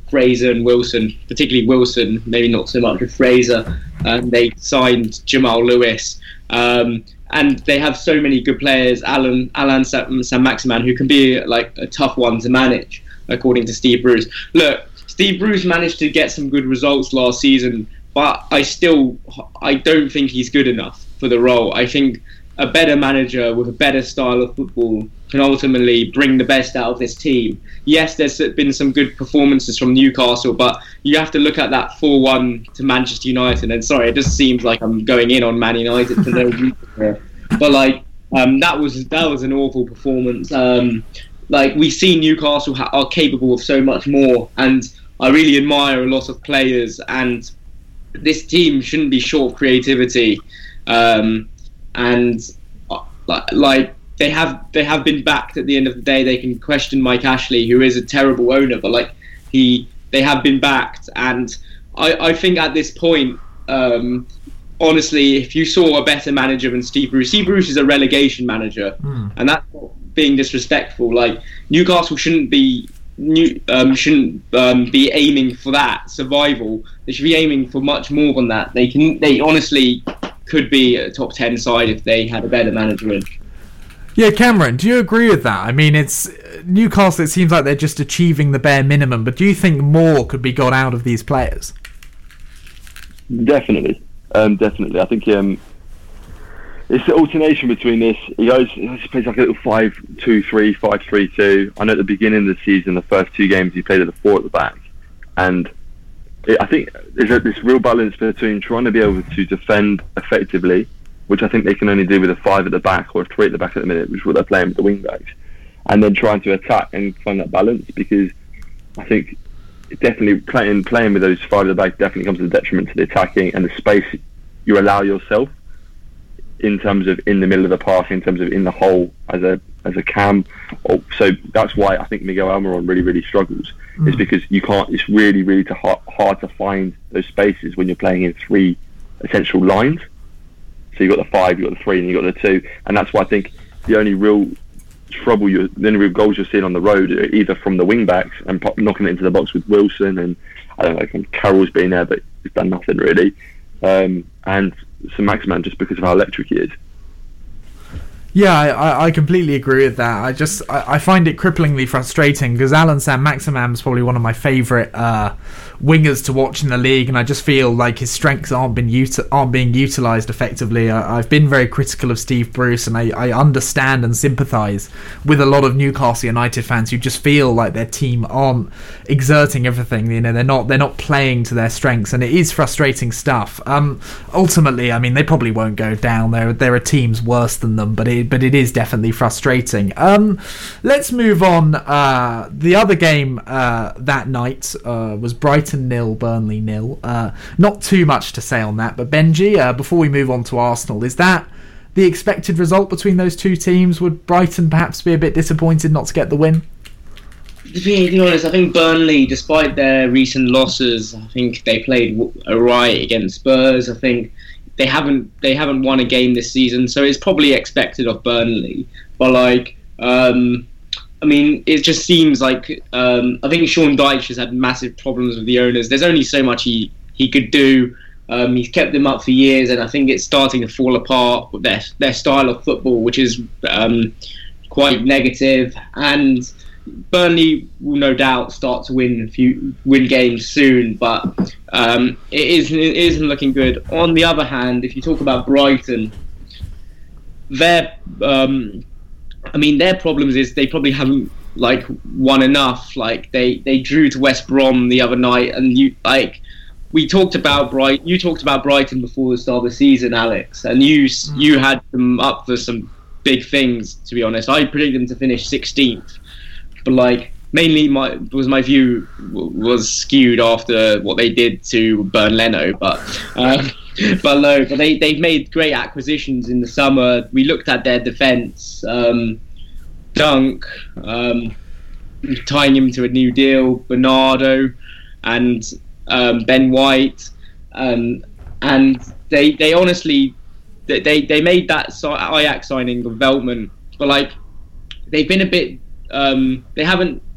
Fraser and Wilson, particularly Wilson, maybe not so much with Fraser. They signed Jamal Lewis. And they have so many good players, Alan Saint-Maximin, who can be like a tough one to manage, according to Steve Bruce. Look, Steve Bruce managed to get some good results last season, but I don't think he's good enough for the role. I think a better manager with a better style of football can ultimately bring the best out of this team. Yes, there's been some good performances from Newcastle, but you have to look at that 4-1 to Manchester United. And sorry, it just seems like I'm going in on Man United for no reason here. But that was an awful performance. We see Newcastle are capable of so much more, and I really admire a lot of players. And this team shouldn't be short of creativity. They have been backed at the end of the day. They can question Mike Ashley, who is a terrible owner, but they have been backed. And I think at this point, honestly, if you saw a better manager than Steve Bruce is a relegation manager, and that's not being disrespectful. Like, Newcastle shouldn't be aiming for that survival. They should be aiming for much more than that. They honestly could be a top 10 side if they had a better manager in. Yeah, Cameron, do you agree with that? I mean, it's Newcastle, it seems like they're just achieving the bare minimum, but do you think more could be got out of these players? Definitely. Definitely. I think it's the alternation between this. He plays like a little 5-2-3, 5-3-2. I know at the beginning of the season, the first two games, he played at the 4 at the back. And I think there's this real balance between trying to be able to defend effectively, which I think they can only do with a 5 at the back or a 3 at the back at the minute, which is what they're playing with the wing backs, and then trying to attack and find that balance. Because I think definitely playing with those 5 at the back definitely comes to the detriment to the attacking and the space you allow yourself in terms of in the middle of the pass, in terms of in the hole as a cam. So that's why I think Miguel Almiron really, really struggles. Is because you can't. It's really, really hard to find those spaces when you're playing in 3 essential lines. So you've got the 5, you've got the 3, and you've got the 2, and that's why I think the only real goals you're seeing on the road are either from the wing backs and knocking it into the box with Wilson, and I don't know, Carroll's been there, but he's done nothing really, and Saint-Maximin just because of how electric he is. Yeah, I completely agree with that. I find it cripplingly frustrating because Alan Saint-Maximin is probably one of my favourite wingers to watch in the league, and I just feel like his strengths aren't being utilised effectively. I've been very critical of Steve Bruce, and I understand and sympathise with a lot of Newcastle United fans who just feel like their team aren't exerting everything. You know, they're not playing to their strengths, and it is frustrating stuff. Ultimately, I mean, they probably won't go down. There are teams worse than them, but it is definitely frustrating. Let's move on. The other game that night was Brighton 0, Burnley 0. Not too much to say on that, but Benji, before we move on to Arsenal, is that the expected result between those two teams? Would Brighton perhaps be a bit disappointed not to get the win? To be honest, I think Burnley, despite their recent losses, I think they played alright against Spurs. I think they haven't won a game this season, so it's probably expected of Burnley. But I mean, it just seems like I think Sean Dyche has had massive problems with the owners. There's only so much he could do. He's kept them up for years, and I think it's starting to fall apart with their style of football, which is quite negative. And Burnley will no doubt start to win games soon, but it isn't looking good. On the other hand, if you talk about Brighton, their problems is they probably haven't won enough. Like they drew to West Brom the other night, and you talked about Brighton before the start of the season, Alex, and you had them up for some big things. To be honest, I predicted them to finish 16th. But mainly my view was skewed after what they did to Burn Leno. But they've made great acquisitions in the summer. We looked at their defence, Dunk, tying him to a new deal, Bernardo, and Ben White, and they honestly they made that Ajax signing of Veltman, but they've been a bit. They haven't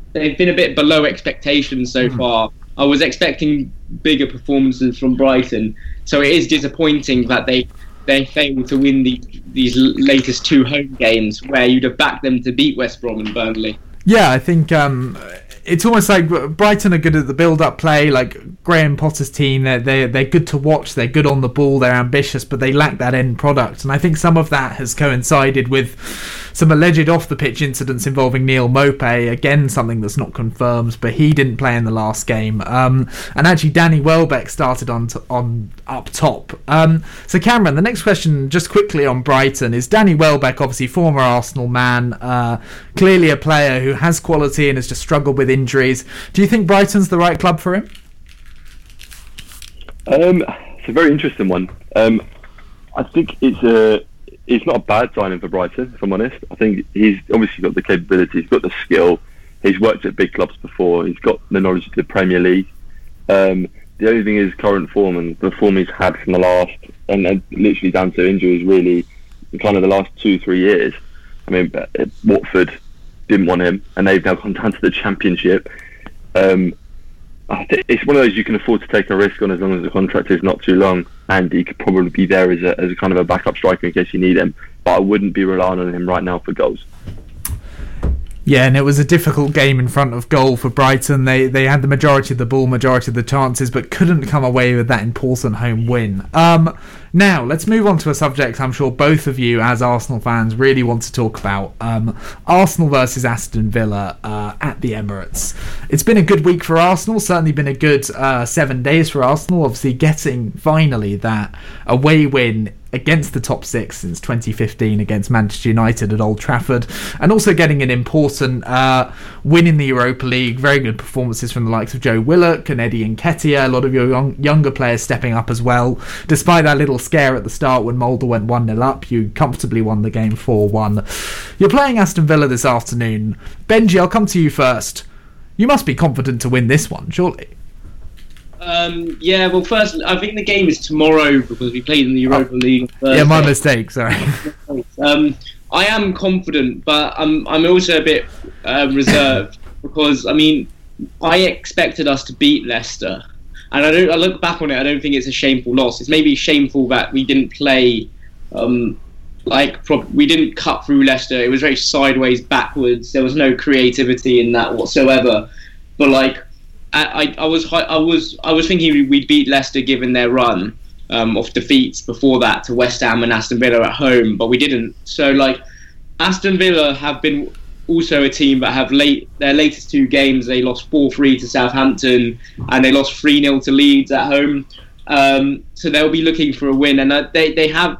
they've been a bit below expectations so far. I was expecting bigger performances from Brighton, so it is disappointing that they failed to win these latest 2 home games where you'd have backed them to beat West Brom and Burnley. Yeah, I think it's almost like Brighton are good at the build-up play. Like Graham Potter's team, they're good to watch. They're good on the ball. They're ambitious, but they lack that end product. And I think some of that has coincided with some alleged off-the-pitch incidents involving Neil Maupay. Again, something that's not confirmed, but he didn't play in the last game. And actually, Danny Welbeck started on up top. So Cameron, the next question, just quickly on Brighton, is Danny Welbeck, obviously former Arsenal man, clearly a player who has quality and has just struggled with injuries. Do you think Brighton's the right club for him? It's a very interesting one. I think it's not a bad signing for Brighton, if I'm honest. I think he's obviously got the capability, he's got the skill, he's worked at big clubs before, he's got the knowledge of the Premier League. The only thing is current form, and the form he's had from the last, and literally down to injuries really, kind of the last 2-3 years. I mean, Watford didn't want him, and they've now gone down to the Championship. I think it's one of those you can afford to take a risk on as long as the contract is not too long, and he could probably be there as a kind of a backup striker in case you need him. But I wouldn't be relying on him right now for goals. Yeah, and it was a difficult game in front of goal for Brighton. They had the majority of the ball, majority of the chances, but couldn't come away with that important home win. Now, let's move on to a subject I'm sure both of you, as Arsenal fans, really want to talk about. Arsenal versus Aston Villa at the Emirates. It's been a good week for Arsenal, certainly been a good 7 days for Arsenal, obviously getting finally that away win against the top 6 since 2015 against Manchester United at Old Trafford, and also getting an important win in the Europa League. Very good performances from the likes of Joe Willock and Eddie Nketiah, a lot of your younger players stepping up as well. Despite that little scare at the start when Mulder went 1-0 up, you comfortably won the game 4-1. You're playing Aston Villa this afternoon. Benji, I'll come to you first. You must be confident to win this one, surely? Yeah, well, first, I think the game is tomorrow because we played in the Europa League. Yeah, my mistake, sorry. I am confident, but I'm also a bit reserved because, I mean, I expected us to beat Leicester. And I look back on it, I don't think it's a shameful loss. It's maybe shameful that we didn't play, we didn't cut through Leicester. It was very sideways, backwards. There was no creativity in that whatsoever. But like, I was thinking we'd beat Leicester given their run of defeats before that to West Ham and Aston Villa at home, but we didn't. So like, Aston Villa have been also a team that have their latest 2 games, they lost 4-3 to Southampton and they lost 3-0 to Leeds at home. So they'll be looking for a win, and they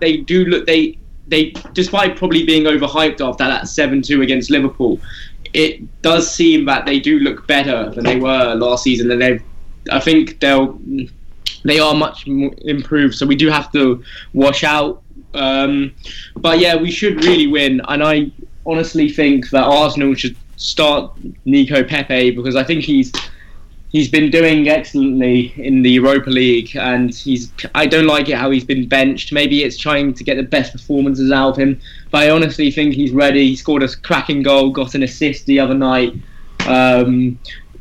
despite probably being overhyped after that 7-2 against Liverpool, it does seem that they do look better than they were last season, and I think they are much more improved. So we do have to watch out. But yeah, we should really win, and I honestly think that Arsenal should start Nico Pepe because I think he's been doing excellently in the Europa League, and I don't like it how he's been benched. Maybe it's trying to get the best performances out of him, but I honestly think he's ready. He scored a cracking goal, got an assist the other night. I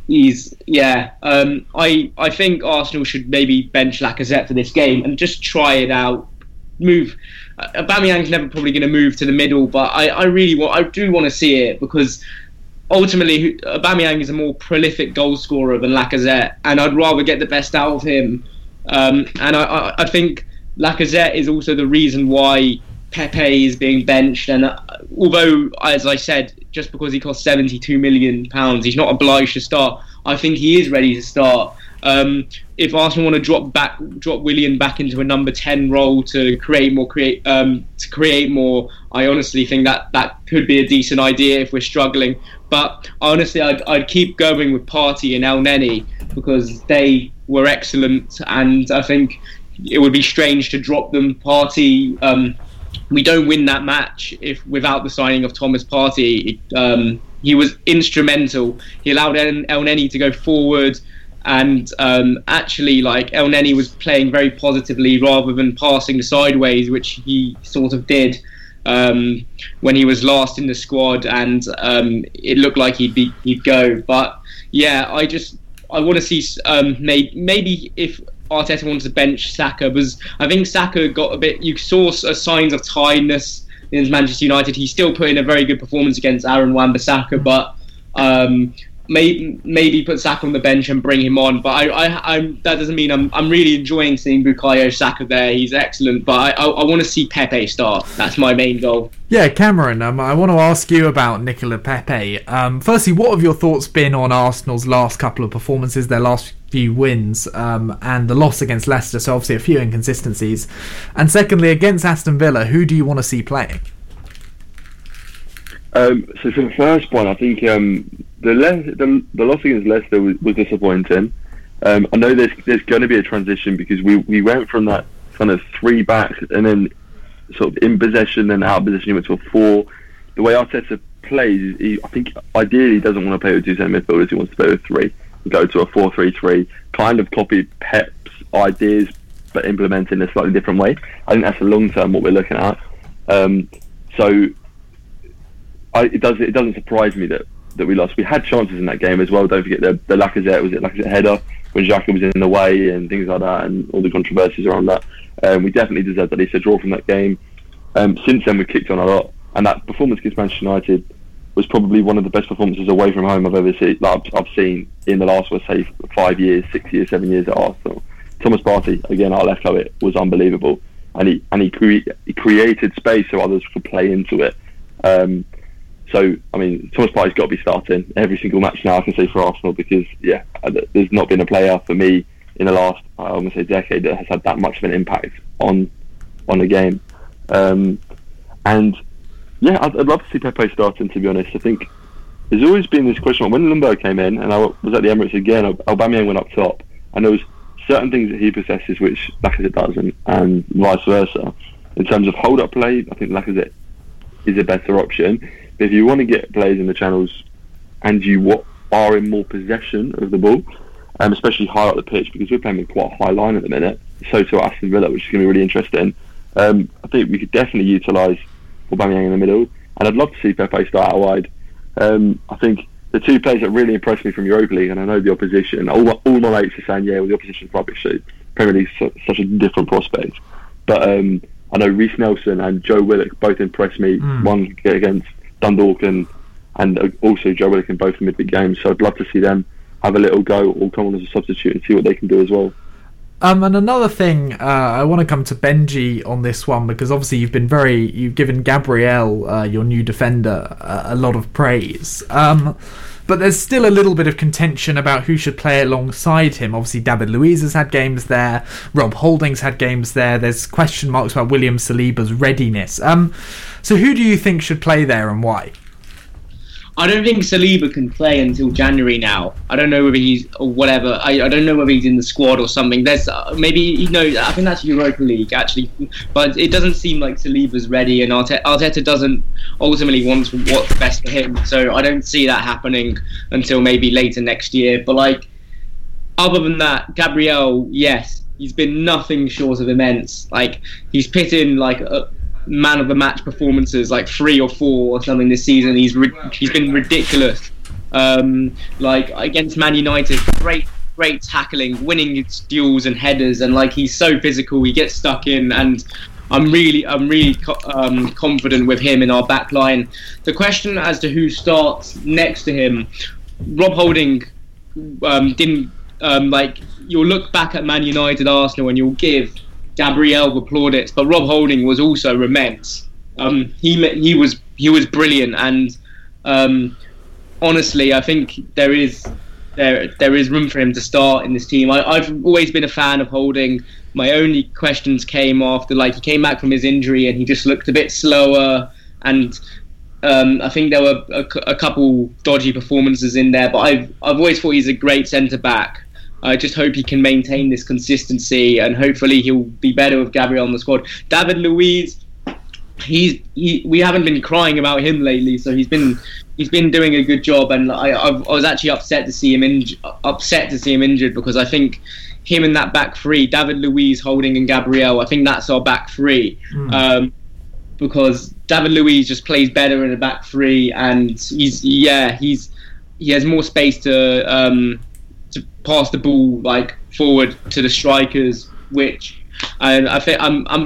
think Arsenal should maybe bench Lacazette for this game and just try it out. Aubameyang's never probably going to move to the middle, but I do want to see it because ultimately Aubameyang is a more prolific goal scorer than Lacazette, and I'd rather get the best out of him. And I think Lacazette is also the reason why Pepe is being benched. And although, as I said, just because he cost £72 million, he's not obliged to start, I think he is ready to start. If Arsenal want to drop Willian back into a number 10 role to create more, I honestly think that could be a decent idea if we're struggling. But honestly, I'd keep going with Partey and El Neni because they were excellent, and I think it would be strange to drop them. Partey, we don't win that match without the signing of Thomas Partey. He was instrumental. He allowed El Neni to go forward. And actually, like, El Neni was playing very positively rather than passing sideways, which he sort of did. when he was last in the squad, and it looked like he'd go. But yeah, I want to see maybe if Arteta wants to bench Saka, because I think Saka got a bit. You saw signs of tiredness in Manchester United. He still put in a very good performance against Aaron Wan-Bissaka, but maybe put Saka on the bench and bring him on. But that doesn't mean I'm really enjoying seeing Bukayo Saka there. He's excellent, but I want to see Pepe start. That's my main goal. Yeah, Cameron, I want to ask you about Nicola Pepe. Firstly, what have your thoughts been on Arsenal's last couple of performances, their last few wins, and the loss against Leicester, so obviously a few inconsistencies? And secondly, against Aston Villa, who do you want to see playing? So for the first one, I think the loss against Leicester was disappointing. I know there's going to be a transition, because we went from that kind of 3 back and then sort of in possession and out of possession, he went to a 4. The way Arteta plays, I think ideally he doesn't want to play with 2 centre midfielders, he wants to play with 3. Go to a 4-3-3, kind of copy Pep's ideas but implement in a slightly different way. I think that's the long term what we're looking at. It doesn't surprise me that we lost. We had chances in that game as well. Don't forget the Lacazette header when Xhaka was in the way and things like that, and all the controversies around that. We definitely deserved at least a draw from that game. Since then we've kicked on a lot, and that performance against Manchester United was probably one of the best performances away from home I've ever seen. I've seen in the last, let's say, 5 years, 6 years, 7 years at Arsenal. Thomas Partey, again, I'll echo it, was unbelievable, and he created space so others could play into it. So, I mean, Thomas Partey's got to be starting every single match now, I can say, for Arsenal, because, yeah, there's not been a player for me in the last, I want to say, decade that has had that much of an impact on the game. And, yeah, I'd love to see Pepe starting, to be honest. I think there's always been this question. When Lundberg came in, and I was at the Emirates again, Aubameyang went up top, and there was certain things that he possesses which Lacazette doesn't, and vice versa. In terms of hold-up play, I think Lacazette is a better option. If you want to get players in the channels and you are in more possession of the ball, especially higher up the pitch, because we're playing with quite a high line at the minute, so to Aston Villa, which is going to be really interesting. I think we could definitely utilise Aubameyang in the middle, and I'd love to see Pepe start out wide. I think the 2 players that really impressed me from Europa League, and I know the opposition, all my mates are saying, yeah, well, the opposition's rubbish, so Premier League's such a different prospect. But I know Reece Nelson and Joe Willock both impressed me, one against Dundalk and also Joe Willock in both midweek games, so I'd love to see them have a little go or come on as a substitute and see what they can do as well. And another thing, I want to come to Benji on this one, because obviously you've given Gabriel, your new defender, a lot of praise. But there's still a little bit of contention about who should play alongside him. Obviously, David Luiz has had games there. Rob Holding's had games there. There's question marks about William Saliba's readiness. So who do you think should play there and why? I don't think Saliba can play until January now. I don't know whether he's or whatever. I don't know whether he's in the squad or something. There's maybe I think that's Europa League actually, but it doesn't seem like Saliba's ready, and Arteta doesn't ultimately want what's best for him. So I don't see that happening until maybe later next year. But other than that, Gabriel, yes, he's been nothing short of immense. He's put in man of the match performances, 3 or 4 or something this season. He's been ridiculous. Against Man United, great tackling, winning its duels and headers, and he's so physical. He gets stuck in, and I'm really confident with him in our back line. The question as to who starts next to him, Rob Holding didn't you'll look back at Man United, Arsenal, and you'll give Gabriel the plaudits, but Rob Holding was also immense. He was brilliant, and honestly, I think there is room for him to start in this team. I've always been a fan of Holding. My only questions came after he came back from his injury and he just looked a bit slower, and I think there were a couple dodgy performances in there. But I've always thought he's a great centre back. I just hope he can maintain this consistency, and hopefully he'll be better with Gabriel on the squad. David Luiz, we haven't been crying about him lately, so he's been doing a good job, and I was actually upset to see him injured, because I think him in that back 3, David Luiz, Holding, and Gabriel, I think that's our back 3. because David Luiz just plays better in the back three, and he has more space to pass the ball like forward to the strikers, which I think I'm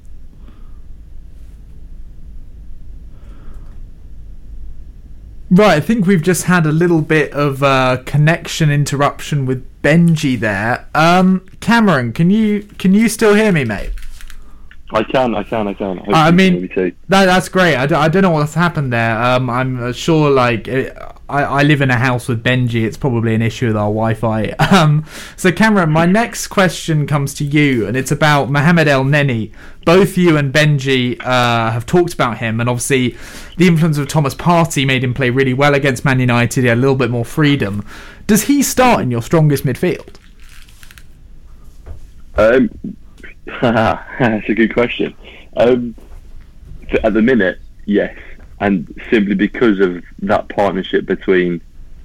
Right, I think we've just had a little bit of connection interruption with Benji there. Cameron, can you still hear me, mate? I can. I mean, that's great. I don't know what's happened there. I'm sure, like, I live in a house with Benji. It's probably an issue with our Wi-Fi. So, Cameron, my next question comes to you, and it's about Mohamed El Neni. Both you and Benji have talked about him, and obviously the influence of Thomas Partey made him play really well against Man United. He had a little bit more freedom. Does he start in your strongest midfield? That's a good question. At the minute, yes, and simply because of that partnership between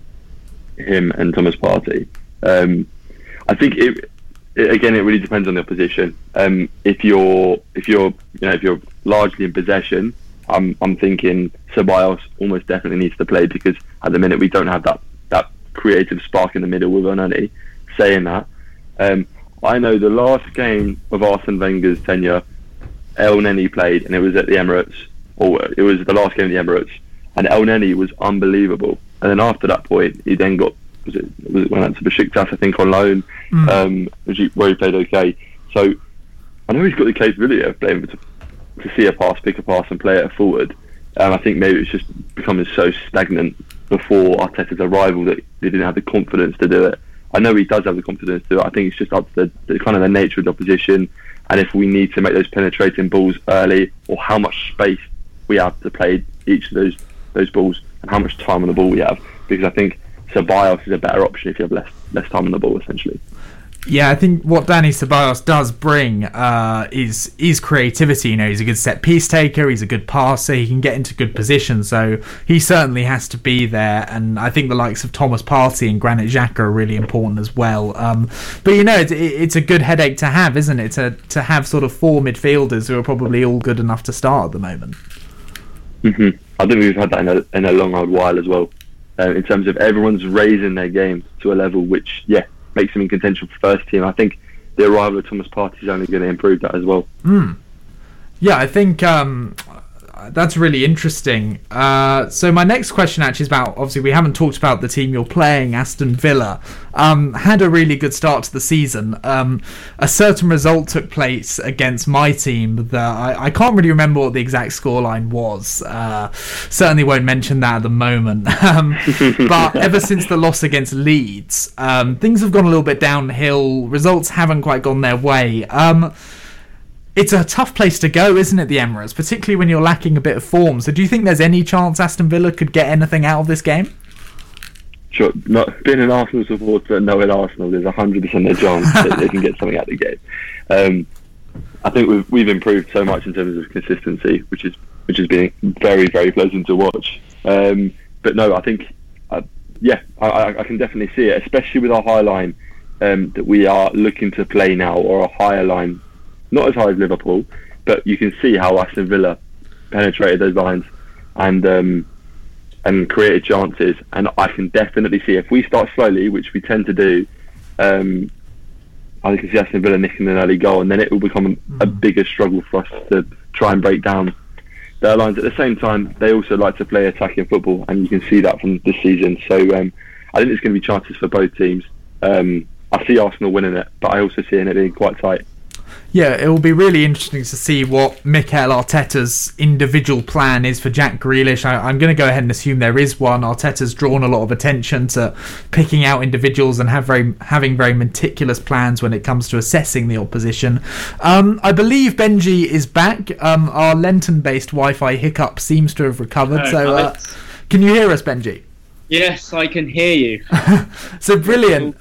him and Thomas Partey. I think it really depends on the opposition. If you're largely in possession, I'm thinking Ceballos almost definitely needs to play, because at the minute we don't have that creative spark in the middle with Onani. Saying that, I know the last game of Arsene Wenger's tenure, El Neni played, and it was at the Emirates, or it was the last game of the Emirates, and El Neni was unbelievable. And then after that point, he then got was it went out to Besiktas, I think, on loan, where he played okay. So I know he's got the capability of playing to see a pass, pick a pass, and play it forward. I think maybe it's just becoming so stagnant before Arteta's arrival that they didn't have the confidence to do it. I know he does have the confidence to do it. I think it's just up to the kind of the nature of the opposition, and if we need to make those penetrating balls early, or how much space we have to play each of those balls, and how much time on the ball we have. Because I think Ceballos is a better option if you have less time on the ball, essentially. Yeah, I think what Dani Ceballos does bring is creativity. You know, he's a good set piece taker, he's a good passer, he can get into good positions, so he certainly has to be there. And I think the likes of Thomas Partey and Granit Xhaka are really important as well. But you know, it's a good headache to have, isn't it? To have sort of four midfielders who are probably all good enough to start at the moment. Mm-hmm. I think we've had that in a long old while as well. In terms of everyone's raising their game to a level which, makes them in contention for first team. I think the arrival of Thomas Partey is only going to improve that as well. Yeah, I think that's really interesting. So my next question actually is about, obviously we haven't talked about the team you're playing, Aston Villa. Had a really good start to the season. A certain result took place against my team that I can't really remember what the exact scoreline was. Certainly won't mention that at the moment. But ever since the loss against Leeds, things have gone a little bit downhill. Results haven't quite gone their way. It's a tough place to go, isn't it, the Emirates, particularly when you're lacking a bit of form. So do you think there's any chance Aston Villa could get anything out of this game? Sure. Not being an Arsenal supporter and knowing Arsenal, there's 100% a chance that they can get something out of the game. I think we've improved so much in terms of consistency, which has been very, very pleasant to watch. But no, I think, I can definitely see it, especially with our high line that we are looking to play now, or a higher line. Not as high as Liverpool, but you can see how Aston Villa penetrated those lines and created chances. And I can definitely see, if we start slowly, which we tend to do, I can see Aston Villa nicking an early goal, and then it will become a bigger struggle for us to try and break down their lines. At the same time, they also like to play attacking football, and you can see that from this season. So I think there's going to be chances for both teams. I see Arsenal winning it, but I also see it being quite tight. Yeah, it will be really interesting to see what Mikel Arteta's individual plan is for Jack Grealish. I'm going to go ahead and assume there is one. Arteta's drawn a lot of attention to picking out individuals and having very meticulous plans when it comes to assessing the opposition. I believe Benji is back. Our Lenton-based Wi-Fi hiccup seems to have recovered. Can you hear us, Benji? Yes, I can hear you. So brilliant.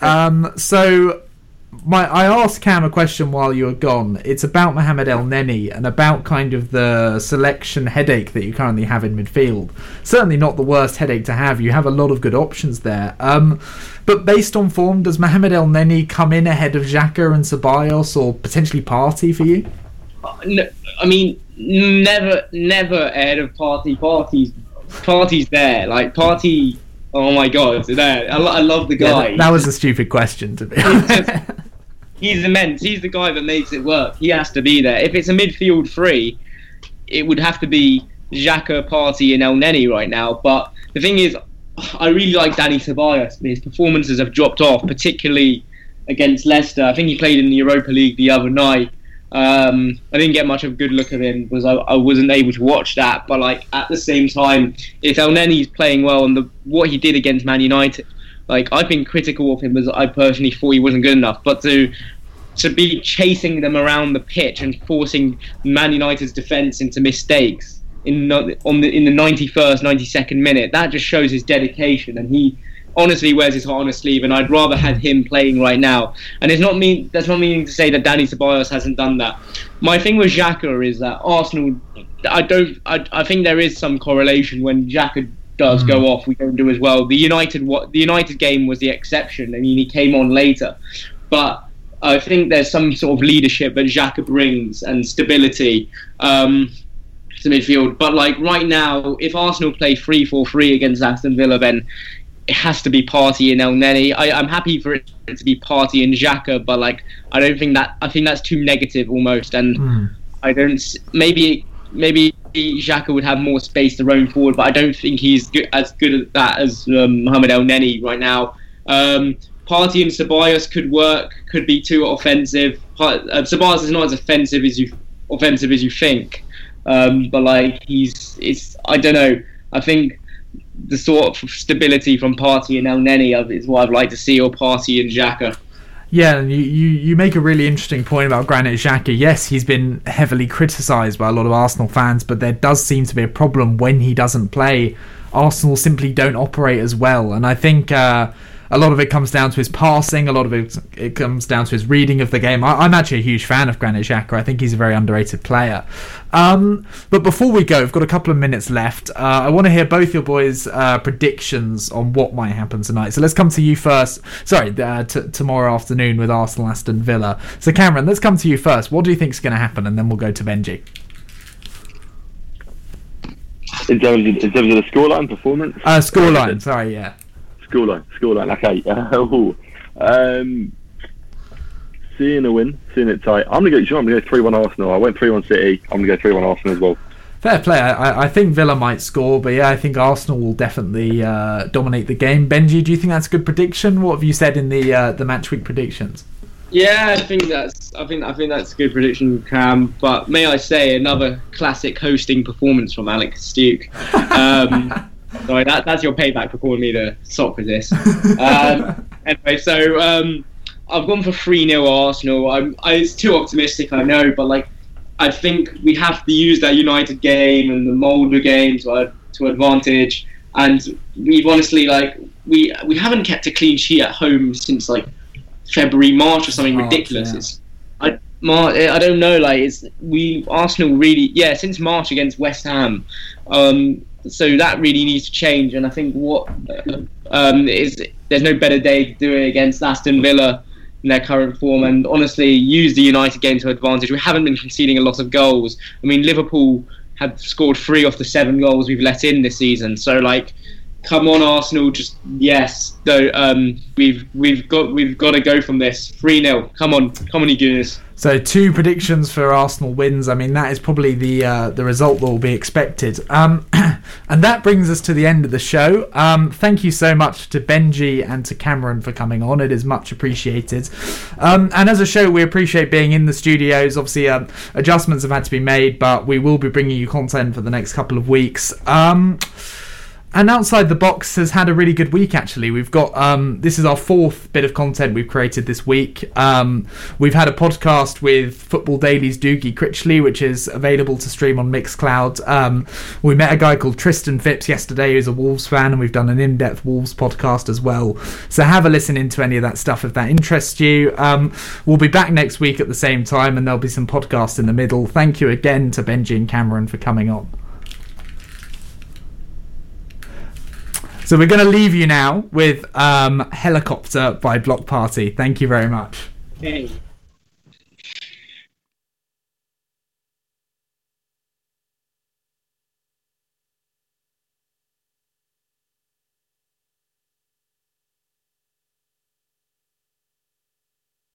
I asked Cam a question while you were gone. It's about Mohamed El Neni and about kind of the selection headache that you currently have in midfield. Certainly not the worst headache to have. You have a lot of good options there. But based on form, does Mohamed El Neni come in ahead of Xhaka and Ceballos, or potentially Partey for you? No, I mean, never ahead of Party's there. Like Party, oh my god, there. I love the guy. Yeah, that was a stupid question to be honest. He's immense. He's the guy that makes it work. He has to be there. If it's a midfield three, it would have to be Xhaka, Partey and El Neni right now. But the thing is, I really like Dani Ceballos. His performances have dropped off, particularly against Leicester. I think he played in the Europa League the other night. I didn't get much of a good look at him because I wasn't able to watch that. But like at the same time, if El Neni's playing well and what he did against Man United, like I've been critical of him as I personally thought he wasn't good enough. But to be chasing them around the pitch and forcing Man United's defence into mistakes in the 91st, 92nd minute, that just shows his dedication, and he honestly wears his heart on his sleeve, and I'd rather have him playing right now. And that's not meaning to say that Dani Ceballos hasn't done that. My thing with Xhaka is that Arsenal, I think there is some correlation. When Xhaka does go off, we don't do as well. The United game was the exception. I mean, he came on later, but I think there's some sort of leadership that Xhaka brings and stability to midfield. But like right now, if Arsenal play 3-4-3 against Aston Villa, then it has to be Partey and El Neni. I'm happy for it to be Partey and Xhaka, but like I think that's too negative almost, and I don't. Maybe Xhaka would have more space to roam forward, but I don't think he's as good at that as Mohamed El Neni right now. Partey and Ceballos could work, could be too offensive. Ceballos is not as offensive as you think, but like I don't know. I think the sort of stability from Partey and El Neni is what I'd like to see, or Partey and Xhaka. Yeah, and you make a really interesting point about Granit Xhaka. Yes, he's been heavily criticised by a lot of Arsenal fans, but there does seem to be a problem when he doesn't play. Arsenal simply don't operate as well, and I think a lot of it comes down to his passing, a lot of it comes down to his reading of the game. I'm actually a huge fan of Granit Xhaka. I think he's a very underrated player. But before we go, we've got a couple of minutes left. I want to hear both your boys' predictions on what might happen tonight. So let's come to you first. Sorry, tomorrow afternoon with Arsenal Aston Villa. So Cameron, let's come to you first. What do you think is going to happen? And then we'll go to Benji. In terms of the scoreline performance? Scoreline, sorry, yeah. Scoreline. Okay. Seeing a win, seeing it tight. I'm gonna go 3-1 Arsenal. I went 3-1 City. I'm gonna go 3-1 Arsenal as well. Fair play. I think Villa might score, but yeah, I think Arsenal will definitely dominate the game. Benji, do you think that's a good prediction? What have you said in the match week predictions? Yeah, I think that's a good prediction, Cam. But may I say, another classic hosting performance from Alex Stuke. Sorry, that's your payback for calling me the Socrates. Anyway, so I've gone for 3-0 Arsenal. It's too optimistic, I know, but like I think we have to use that United game and the Molde game to advantage. And we've honestly we haven't kept a clean sheet at home since like February, March or something ridiculous. Yeah. I don't know. Arsenal really since March against West Ham. So that really needs to change, and I think there's no better day to do it against Aston Villa in their current form, and honestly use the United game to advantage. We haven't been conceding a lot of goals. I mean, Liverpool have scored 3 off the 7 goals we've let in this season. So come on, Arsenal! We've got to go from this 3-0. Come on, you Gunners. So 2 predictions for Arsenal wins. I mean, that is probably the result that will be expected. And that brings us to the end of the show. Thank you so much to Benji and to Cameron for coming on. It is much appreciated. And as a show, we appreciate being in the studios. Obviously, adjustments have had to be made, but we will be bringing you content for the next couple of weeks. And Outside the Box has had a really good week, actually. We've got this is our 4th bit of content we've created this week. We've had a podcast with Football Daily's Doogie Critchley, which is available to stream on Mixcloud. We met a guy called Tristan Phipps yesterday, who's a Wolves fan, and we've done an in-depth Wolves podcast as well. So have a listen into any of that stuff if that interests you. We'll be back next week at the same time, and there'll be some podcasts in the middle. Thank you again to Benji and Cameron for coming on. So we're going to leave you now with Helicopter by Block Party. Thank you very much. Hey.